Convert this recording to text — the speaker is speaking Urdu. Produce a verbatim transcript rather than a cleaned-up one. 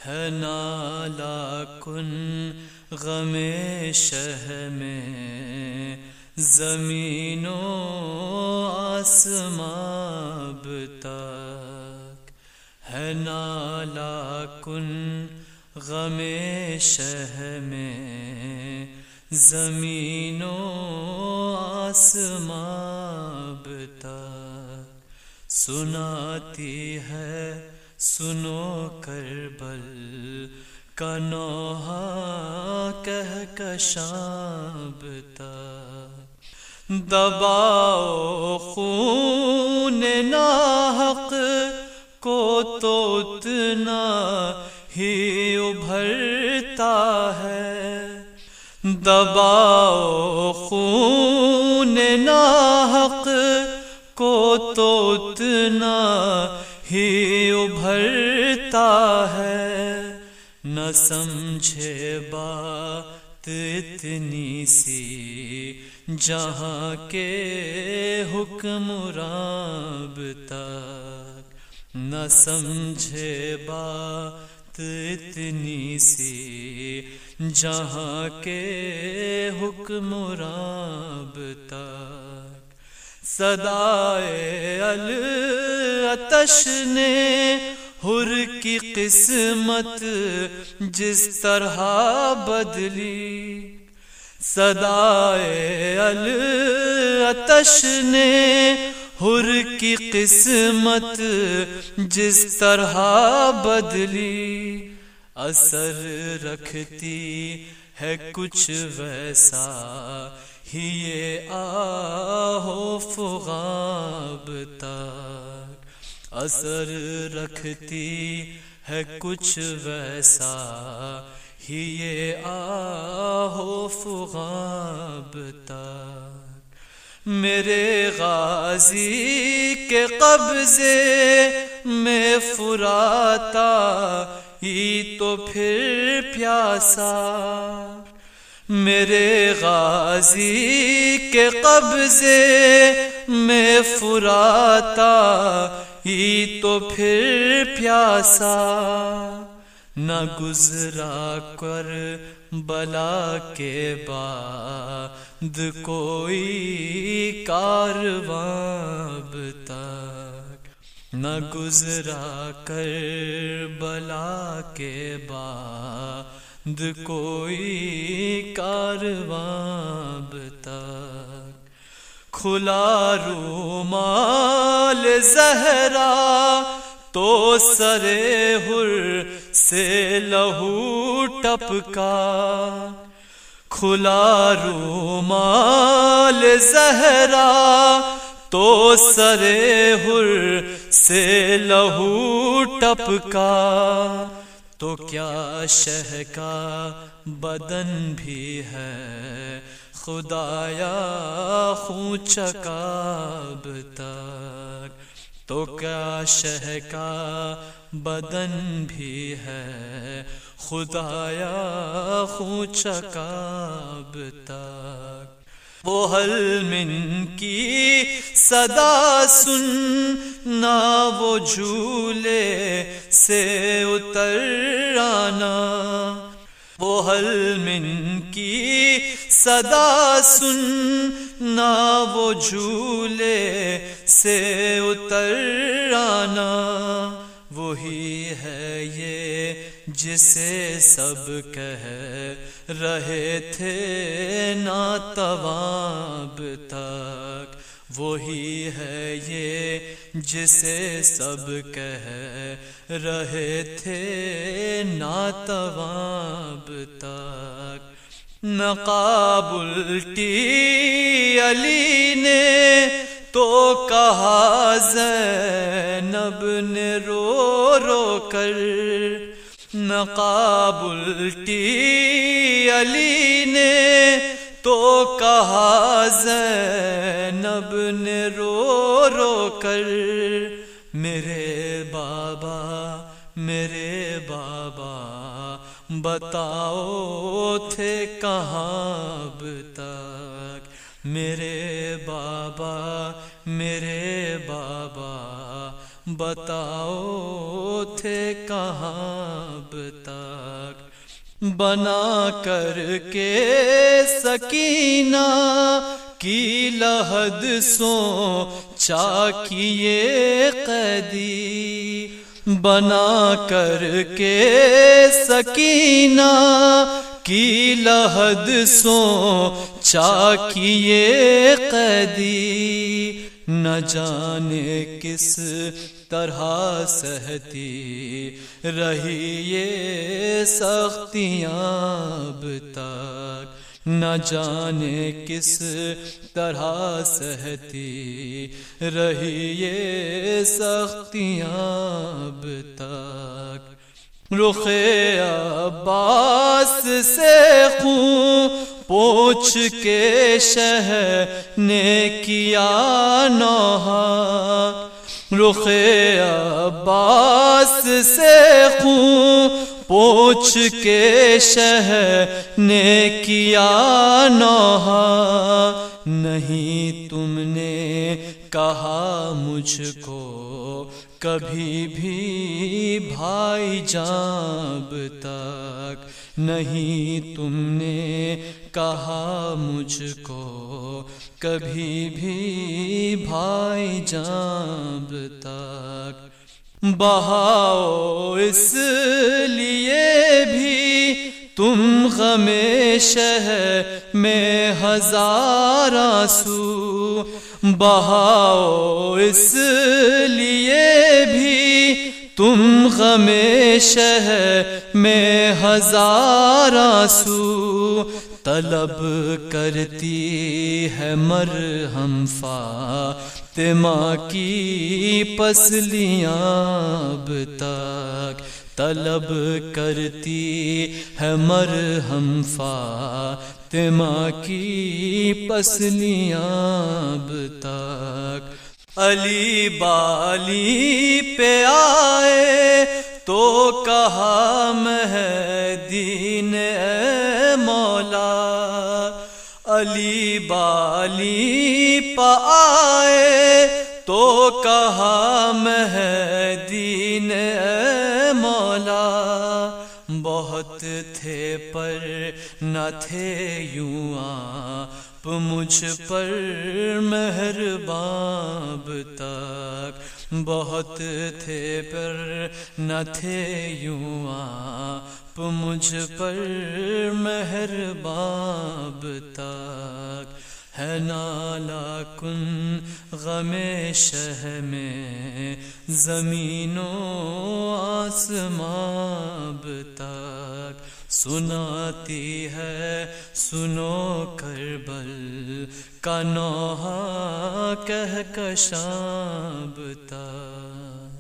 ہے نالا کن غم شہ میں زمین و آسمان اب تک، ہے نالا کن غم شہ میں زمین و آسمان اب تک، سناتی ہے سنو کربل کا نوحہ کہکشاں اب تک، دباؤ خون ناحق کو تو اتنا ہی ابھرتا ہے، دباؤ خون ناحق کو تو اتنا ہی ابھرتا ہے، نہ سمجھے بات اتنی سی جہاں کے حکمراں اب تک، نہ سمجھے بات اتنی سی جہاں کے حکمراں اب تک، صدائے العطش نے حر کی قسمت جس طرح بدلی، صدائے العطش نے حر کی قسمت جس طرح بدلی، اثر رکھتی ہے کچھ ویسا ہی یہ آہ و فغاں اب تک، اثر رکھتی ہے کچھ ویسا ہی یہ آہ و فغاں اب تک، میرے غازی کے قبضے میں فراتا ہی تو پھر پیاسا، میرے غازی کے قبضے میں فراتا ہی تو پھر پیاسا، نہ گزرا کر بلا کے بعد کوئی کارواں اب تک، نہ گزرا کر بلا کے بعد کوئی کارواں اب تک، کھلا رومال زہرا تو سرے حر سے لہو ٹپکا، کھلا رومال زہرا تو سرے حر سے لہو ٹپکا، تو کیا شہ کا بدن بھی ہے خدایا خون چکا اب تک، تو کیا شہ کا بدن بھی ہے خدایا خون چکا اب تک، وہ حل من کی صدا سن نہ وہ جھولے سے اتر آنا، وہ حل من کی صدا سن نہ وہ جھولے سے اتر آنا، وہی ہے یہ جسے سب کہہ رہے تھے ناتواں اب تک، وہی ہے یہ جسے سب کہہ رہے تھے ناتواں اب تک، نقاب الٹی علی نے تو کہا زینب نے رو رو کر، نقاب الٹی علی نے تو کہا زینب نے رو رو کر، میرے بابا میرے بابا بتاؤ تھے کہاں اب تک، میرے بابا میرے بابا بتاؤ تھے کہاں اب تک، بنا کر کے سکینہ کی لحد سوچا کیے قیدی، بنا کر کے سکینہ کی لحد سوچا کیے قیدی، نہ جانے کس طرح سہتی رہی یہ سختیاں اب تک، نہ جانے کس طرح سہتی رہی یہ سختیاں اب تک، رخ عباس سے خون پوچھ کے شہ نے کیا نوحہ، رخ عباس سے خون پوچھ کے شہ نے کیا نوحہ، نہیں تم نے کہا مجھ کو کبھی بھی بھائی جان اب تک، نہیں تم نے کہا مجھ کو کبھی بھی بھائی جان اب تک، بہاؤ اس لیے بھی تم غم شہ میں ہزار آنسو، بہاؤ اس لیے بھی تم غم شہ میں ہزار آنسو، طلب کرتی ہے مرہم فاطمہ کی پسلیاں اب تک، طلب کرتی ہے مرہم فاطمہ کی پسلیاں اب تک، علی بالی پہ آئے تو کہا مہدی نے اے مولا، علی بالی پہ آئے تو کہا مہدی نے اے مولا، بہت تھے پر نہ تھے یوں آپ مجھ پر مہربان اب تک، بہت تھے پر نہ تھے یوں آپ مجھ پر مہربان اب تک، ہے نالا کن غم شہ میں زمین و آسمان اب تک، سناتی ہے سنو کربل کا نوحہ کہکشاں اب تک۔